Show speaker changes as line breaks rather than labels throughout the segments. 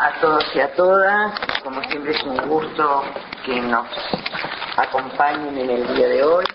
a todos y a todas. Como siempre es un gusto que nos acompañen en el día de hoy.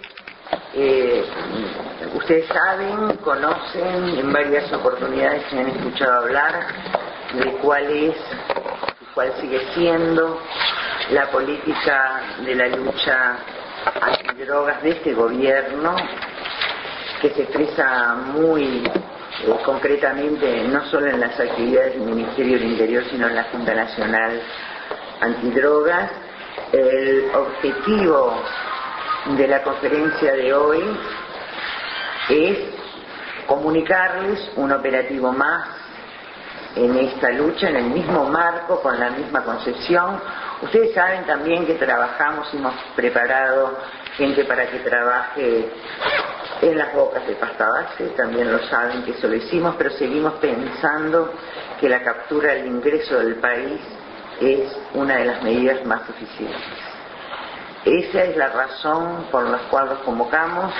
Ustedes saben, conocen, en varias oportunidades se han escuchado hablar de cuál sigue siendo la política de la lucha antidrogas de este gobierno, que se expresa muy concretamente no solo en las actividades del Ministerio del Interior, sino en la Junta Nacional Antidrogas. El objetivo de la conferencia de hoy es comunicarles un operativo más en esta lucha, en el mismo marco, con la misma concepción. Ustedes saben también que trabajamos, hemos preparado gente para que trabaje en las bocas de pasta base, también lo saben que eso lo hicimos, pero seguimos pensando que la captura del ingreso del país es una de las medidas más eficientes. Esa es la razón por la cual los convocamos.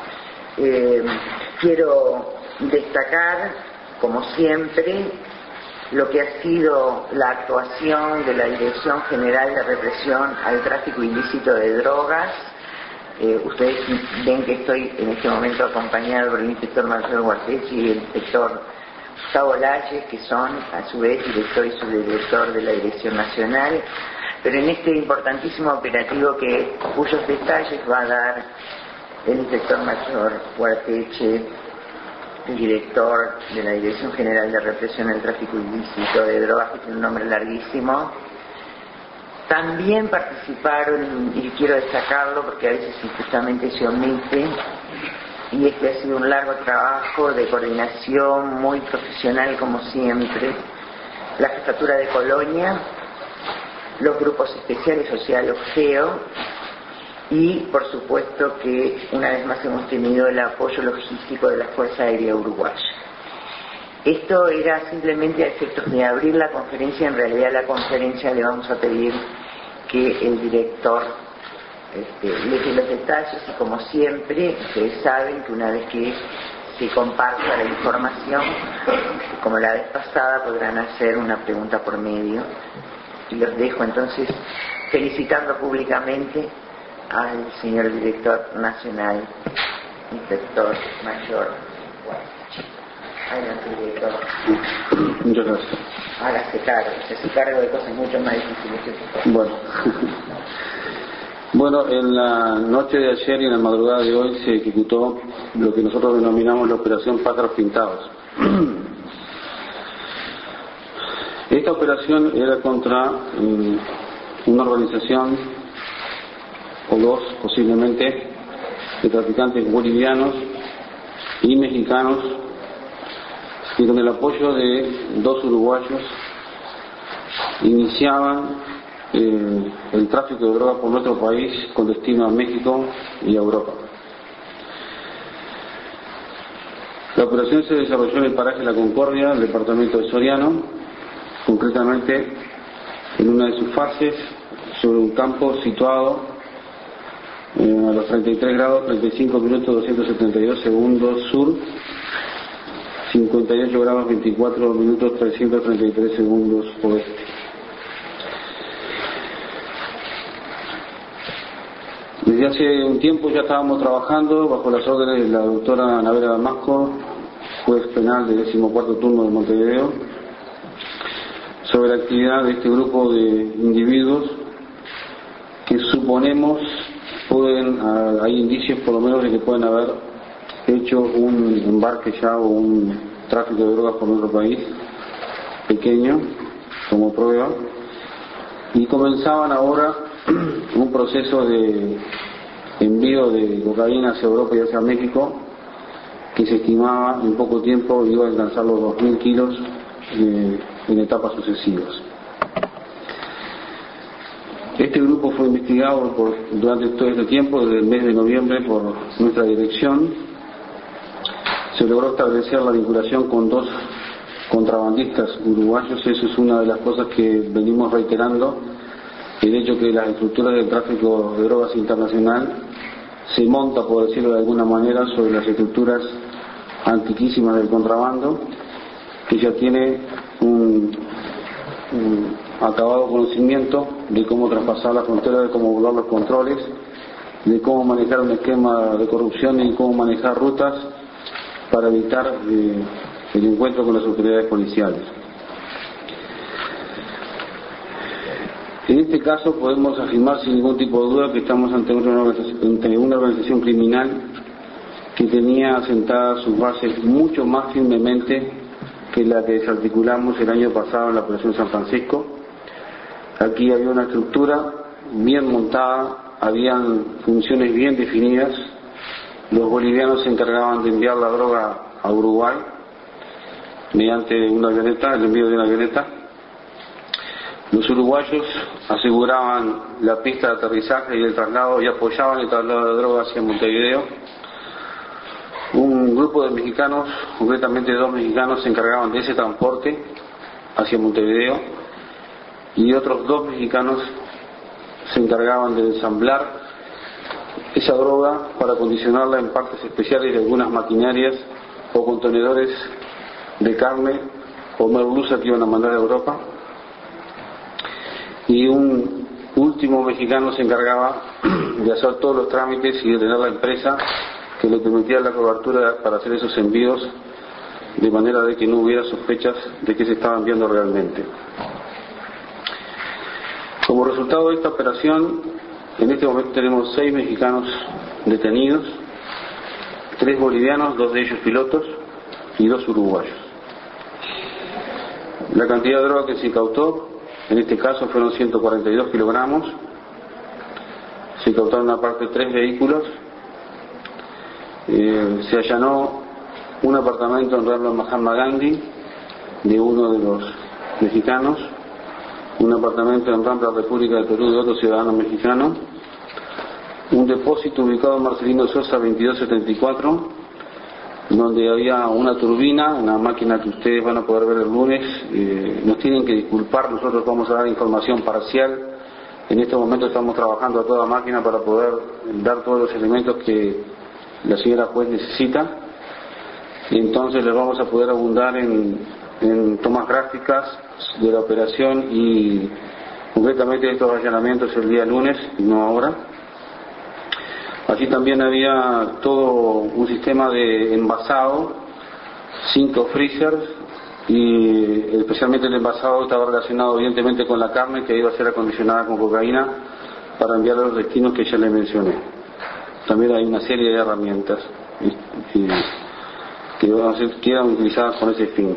Quiero destacar, como siempre, lo que ha sido la actuación de la Dirección General de Represión al Tráfico Ilícito de Drogas. Ustedes ven que estoy en este momento acompañado por el inspector Marcelo Guartechi y el inspector Gustavo Layes, que son a su vez director y subdirector de la Dirección Nacional, pero en este importantísimo operativo cuyos detalles va a dar el inspector mayor Guartechi, el director de la Dirección General de Represión al Tráfico Ilícito de Drogas, que tiene un nombre larguísimo. También participaron, y quiero destacarlo porque a veces injustamente se omite, y este ha sido un largo trabajo de coordinación muy profesional como siempre, la Jefatura de Colonia, los grupos especiales, o sea, los GEO, y por supuesto que una vez más hemos tenido el apoyo logístico de la Fuerza Aérea Uruguaya. Esto era simplemente a efectos de abrir la conferencia. En realidad la conferencia le vamos a pedir que el director le dé los detalles, y como siempre ustedes saben que una vez que se comparta la información, como la vez pasada, podrán hacer una pregunta por medio, y los dejo entonces felicitando públicamente al señor director nacional, inspector mayor. Adelante, director.
Muchas gracias.
Hágase cargo, se hace cargo de cosas mucho más difíciles que esto.
Bueno, en la noche de ayer y en la madrugada de hoy se ejecutó lo que nosotros denominamos la operación Pájaros Pintados. Esta operación era contra una organización, o dos posiblemente, de traficantes bolivianos y mexicanos, y con el apoyo de dos uruguayos iniciaban el tráfico de drogas por nuestro país con destino a México y a Europa. La operación se desarrolló en el paraje La Concordia, el departamento de Soriano, concretamente en una de sus fases sobre un campo situado a los 33 grados 35 minutos 272 segundos sur, 58 grados 24 minutos 333 segundos oeste. Desde hace un tiempo ya estábamos trabajando bajo las órdenes de la doctora Anabela Damasco, juez penal del 14º turno de Montevideo, sobre la actividad de este grupo de individuos que suponemos hay indicios por lo menos de que pueden haber hecho un embarque ya o un tráfico de drogas por nuestro país, pequeño, como prueba, y comenzaban ahora un proceso de envío de cocaína hacia Europa y hacia México, que se estimaba en poco tiempo iba a alcanzar los 2.000 kilos en etapas sucesivas. Este grupo fue investigado durante todo este tiempo, desde el mes de noviembre, por nuestra dirección. Se logró establecer la vinculación con dos contrabandistas uruguayos. Eso es una de las cosas que venimos reiterando, el hecho que las estructuras del tráfico de drogas internacional se monta, por decirlo de alguna manera, sobre las estructuras antiquísimas del contrabando, que ya tiene acabado conocimiento de cómo traspasar la frontera, de cómo volar los controles, de cómo manejar un esquema de corrupción y cómo manejar rutas para evitar el encuentro con las autoridades policiales. En este caso podemos afirmar sin ningún tipo de duda que estamos ante una organización criminal que tenía asentadas sus bases mucho más firmemente que la que desarticulamos el año pasado en la Operación San Francisco. Aquí había una estructura bien montada, habían funciones bien definidas. Los bolivianos se encargaban de enviar la droga a Uruguay mediante una avioneta, el envío de una avioneta. Los uruguayos aseguraban la pista de aterrizaje y el traslado y apoyaban el traslado de droga hacia Montevideo. Un grupo de mexicanos, concretamente 2 mexicanos, se encargaban de ese transporte hacia Montevideo y otros 2 mexicanos se encargaban de ensamblar esa droga para acondicionarla en partes especiales de algunas maquinarias o contenedores de carne o merluza que iban a mandar a Europa. Y un último mexicano se encargaba de hacer todos los trámites y de tener la empresa que le permitía la cobertura para hacer esos envíos, de manera de que no hubiera sospechas de que se estaba enviando realmente. Como resultado de esta operación, en este momento tenemos 6 mexicanos detenidos, 3 bolivianos, 2 de ellos pilotos y 2 uruguayos. La cantidad de droga que se incautó en este caso fueron 142 kilogramos. Se incautaron aparte 3 vehículos. Se allanó un apartamento en Rambla Mahatma Gandhi de uno de los mexicanos, un apartamento en Rambla República de Perú de otro ciudadano mexicano, un depósito ubicado en Marcelino Sosa 2274, donde había una turbina, una máquina que ustedes van a poder ver el lunes. Nos tienen que disculpar, nosotros vamos a dar información parcial. En este momento estamos trabajando a toda máquina para poder dar todos los elementos que la señora juez necesita, y entonces les vamos a poder abundar en tomas gráficas de la operación y concretamente de estos allanamientos el día lunes y no ahora. Aquí también había todo un sistema de envasado, 5 freezers, y especialmente el envasado estaba relacionado evidentemente con la carne que iba a ser acondicionada con cocaína para enviar a los destinos que ya les mencioné. También hay una serie de herramientas que eran utilizadas con ese fin.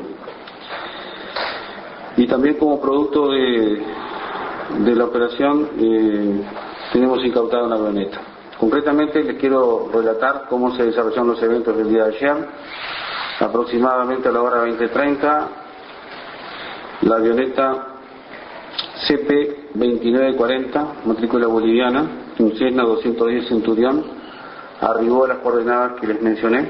Y también como producto de la operación tenemos incautado una avioneta. Concretamente les quiero relatar cómo se desarrollaron los eventos del día de ayer. Aproximadamente a la hora 20:30, la avioneta CP-2940, matrícula boliviana, un Cessna 210 Centurión, arribó a las coordenadas que les mencioné.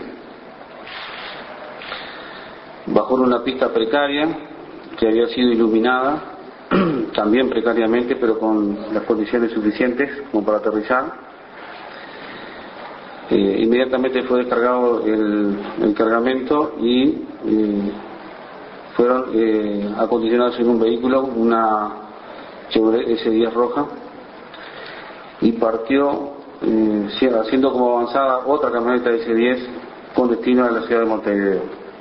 Bajó en una pista precaria que había sido iluminada, también precariamente, pero con las condiciones suficientes como para aterrizar. Inmediatamente fue descargado el cargamento y fueron acondicionados en un vehículo, una Chevrolet S10 roja, y partió haciendo como avanzada otra camioneta S10 con destino a la ciudad de Montevideo.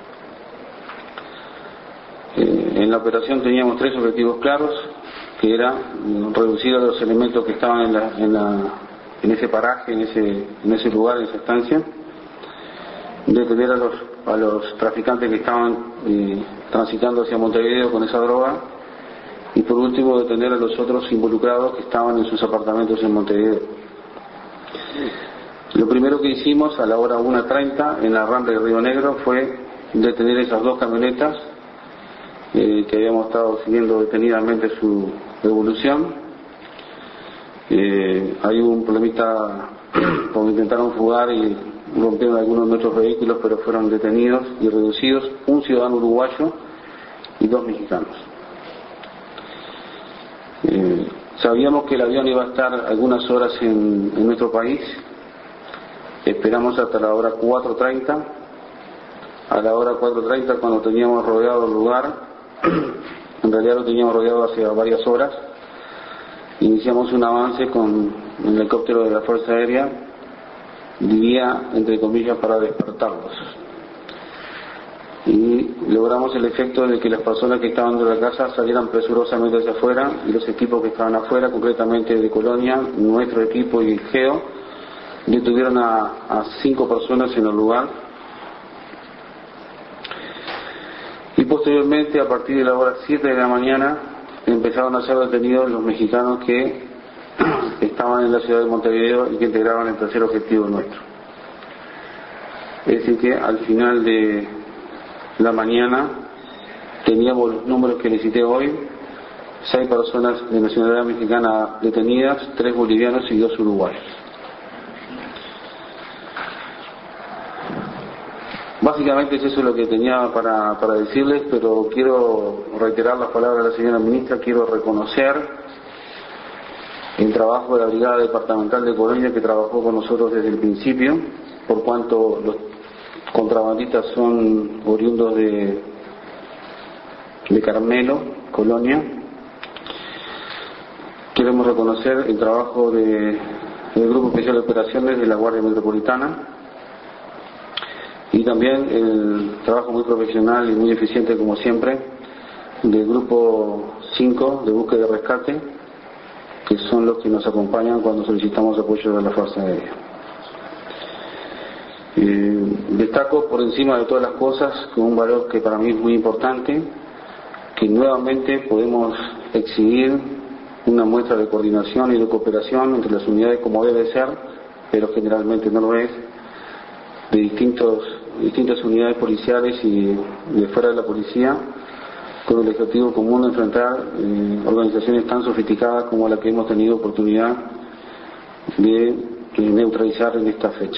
En la operación teníamos 3 objetivos claros, que era reducir a los elementos que estaban en ese paraje, en ese lugar, en esa estancia, detener a los traficantes que estaban transitando hacia Montevideo con esa droga, y por último detener a los otros involucrados que estaban en sus apartamentos en Montevideo. Lo primero que hicimos a la hora 1:30 en la rampa de Río Negro fue detener esas 2 camionetas que habíamos estado siguiendo detenidamente su evolución. Hay un problemita porque intentaron fugar y rompieron algunos de nuestros vehículos, pero fueron detenidos y reducidos, un ciudadano uruguayo y 2 mexicanos. Sabíamos que el avión iba a estar algunas horas en nuestro país. Esperamos hasta la hora 4:30. A la hora 4:30, cuando teníamos rodeado el lugar, En realidad lo teníamos rodeado hace varias horas. Iniciamos un avance con el helicóptero de la Fuerza Aérea, diría entre comillas, para despertarlos. Y logramos el efecto de que las personas que estaban dentro de la casa salieran presurosamente hacia afuera, y los equipos que estaban afuera, concretamente de Colonia, nuestro equipo y GEO, detuvieron a 5 personas en el lugar. Y posteriormente, a partir de la hora 7 de la mañana, empezaron a ser detenidos los mexicanos que estaban en la ciudad de Montevideo y que integraban el tercer objetivo nuestro. Es decir que al final de la mañana teníamos los números que les cité hoy: 6 personas de nacionalidad mexicana detenidas, 3 bolivianos y 2 uruguayos. Básicamente es eso lo que tenía para decirles, pero quiero reiterar las palabras de la señora ministra. Quiero reconocer el trabajo de la Brigada Departamental de Colonia, que trabajó con nosotros desde el principio, por cuanto los contrabandistas son oriundos de Carmelo, Colonia. Queremos reconocer el trabajo del Grupo Especial de Operaciones de la Guardia Metropolitana, y también el trabajo muy profesional y muy eficiente, como siempre, del Grupo 5 de Búsqueda y Rescate, que son los que nos acompañan cuando solicitamos apoyo de la Fuerza Aérea. Destaco por encima de todas las cosas, con un valor que para mí es muy importante, que nuevamente podemos exhibir una muestra de coordinación y de cooperación entre las unidades, como debe ser, pero generalmente no lo es, de distintas unidades policiales y de fuera de la policía, con el objetivo común de enfrentar organizaciones tan sofisticadas como la que hemos tenido oportunidad de neutralizar en esta fecha.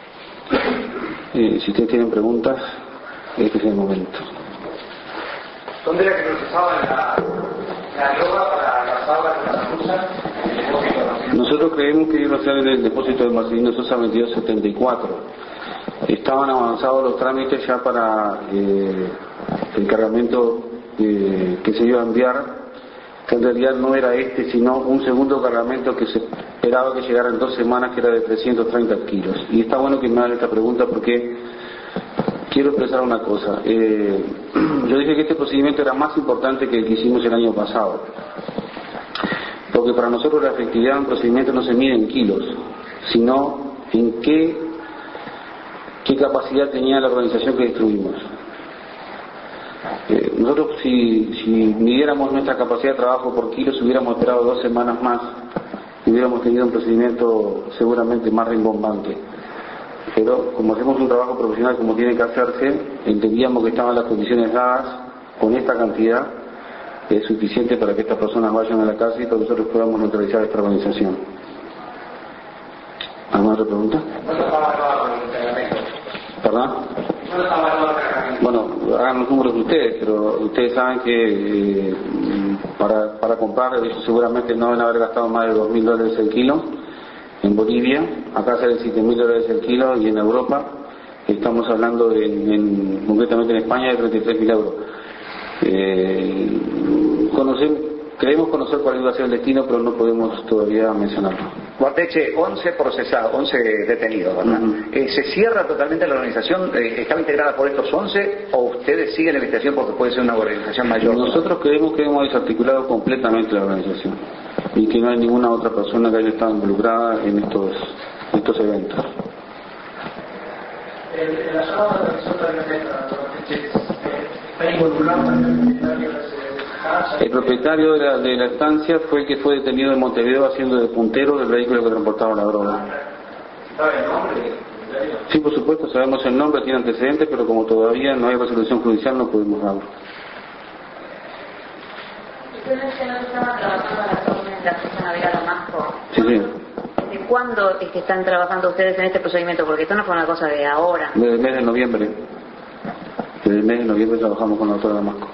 Si ustedes tienen preguntas, este es el momento.
¿Dónde era que procesaban la droga para lanzarla con las rusas?
Nosotros creemos que iba a ser en el depósito de Marcelino Sosa 2274. Estaban avanzados los trámites ya para el cargamento que se iba a enviar, que en realidad no era este, sino un segundo cargamento que se esperaba que llegara en 2 semanas, que era de 330 kilos. Y está bueno que me hagan esta pregunta porque quiero expresar una cosa. Yo dije que este procedimiento era más importante que el que hicimos el año pasado, porque para nosotros la efectividad de un procedimiento no se mide en kilos, sino en qué capacidad tenía la organización que destruimos. Nosotros si midiéramos nuestra capacidad de trabajo por kilos, hubiéramos esperado 2 semanas más y hubiéramos tenido un procedimiento seguramente más rimbombante. Pero como hacemos un trabajo profesional como tiene que hacerse, entendíamos que estaban las condiciones dadas. Con esta cantidad es suficiente para que estas personas vayan a la casa y para que nosotros podamos neutralizar esta organización. ¿Alguna otra pregunta? ¿Perdón? Bueno, hagan los números de ustedes, pero ustedes saben que para comprar seguramente no van a haber gastado más de $2.000 el kilo en Bolivia. Acá sale $7.000 el kilo, y en Europa estamos hablando concretamente en España, de 33.000 euros. Creemos conocer cuál iba a ser el destino, pero no podemos todavía mencionarlo.
Guarteche, 11 procesados, 11 detenidos, ¿verdad? ¿Se cierra totalmente la organización? ¿Estaba integrada por estos 11 o ustedes siguen la investigación porque puede ser una organización mayor?
Nosotros creemos que hemos desarticulado completamente la organización y que no hay ninguna otra persona que haya estado involucrada en estos eventos.
En la zona de la zona de la meta, ¿está involucrado
el propietario de la estancia? Fue el que fue detenido en Montevideo haciendo de puntero del vehículo que transportaba la droga.
¿Sabe el nombre?
Sí, por supuesto, sabemos el nombre, tiene antecedentes, pero como todavía no hay resolución judicial no pudimos darlo.
Ustedes que no estaban trabajando en las órdenes de acceso a navegar a Damasco.
Sí, sí.
¿De cuándo es que están trabajando ustedes en este procedimiento? Porque esto no fue una cosa de ahora.
Desde el mes de noviembre. Desde el mes de noviembre trabajamos con la doctora Damasco.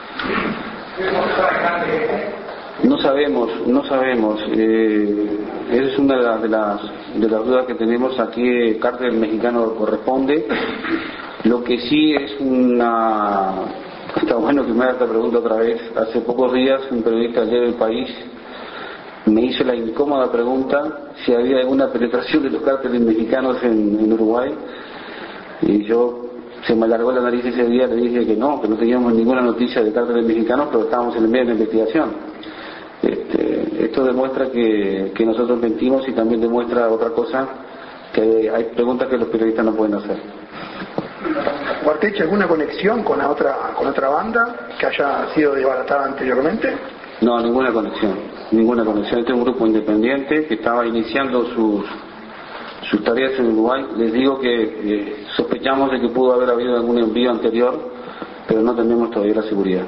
No sabemos. Esa es una de las dudas que tenemos. Aquí el cártel mexicano corresponde. Lo que sí es una Está bueno que me haga esta pregunta otra vez. Hace pocos días un periodista del diario El País me hizo la incómoda pregunta si había alguna penetración de los cárteles mexicanos en Uruguay, y yo, se me alargó la nariz ese día, le dije que no teníamos ninguna noticia de cárteles mexicanos, pero estábamos en el medio de la investigación. Esto demuestra que nosotros mentimos, y también demuestra otra cosa, que hay preguntas que los periodistas no pueden hacer.
Guarteche, ¿alguna conexión con otra banda que haya sido desbaratada anteriormente?
No, ninguna conexión. Este es un grupo independiente que estaba iniciando sus tareas en Uruguay. Les digo que sospechamos de que pudo haber habido algún envío anterior, pero no tenemos todavía la seguridad.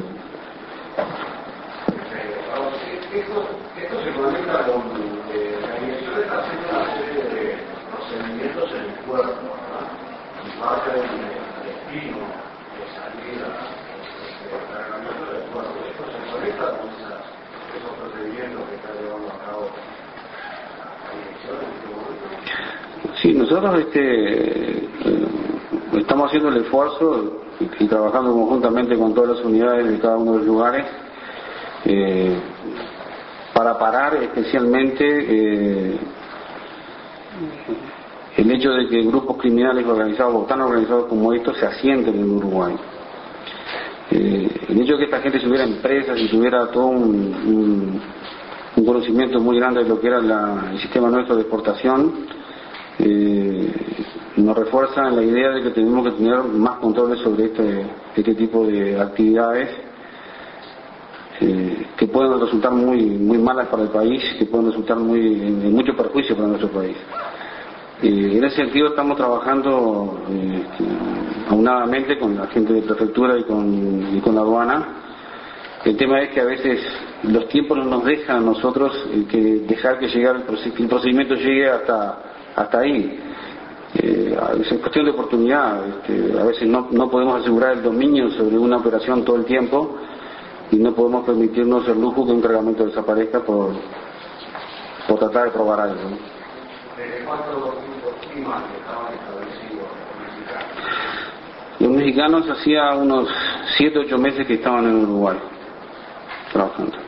Esto se conecta con la dirección está haciendo una serie de procedimientos en el cuerpo, ¿verdad? Y parte del destino de salida del tratamiento del cuerpo. Esto se conecta con esos procedimientos que está llevando a cabo la dirección en este momento.
Sí, nosotros estamos haciendo el esfuerzo y trabajando conjuntamente con todas las unidades de cada uno de los lugares para parar especialmente el hecho de que grupos criminales organizados o tan organizados como estos se asienten en Uruguay. El hecho de que esta gente tuviera empresas y tuviera todo un conocimiento muy grande de lo que era el sistema nuestro de exportación nos refuerza en la idea de que tenemos que tener más controles sobre este tipo de actividades que pueden resultar muy malas para el país, que pueden resultar de mucho perjuicio para nuestro país. En ese sentido estamos trabajando aunadamente con la gente de prefectura y con la aduana. El tema es que a veces los tiempos no nos dejan a nosotros dejar que el procedimiento llegue hasta ahí. Es cuestión de oportunidad. A veces no podemos asegurar el dominio sobre una operación todo el tiempo, y no podemos permitirnos el lujo que un cargamento desaparezca por tratar de probar algo.
¿Desde cuántos grupos climas estaban establecidos
los mexicanos? Hacía unos 7 o 8 meses que estaban en Uruguay trabajando.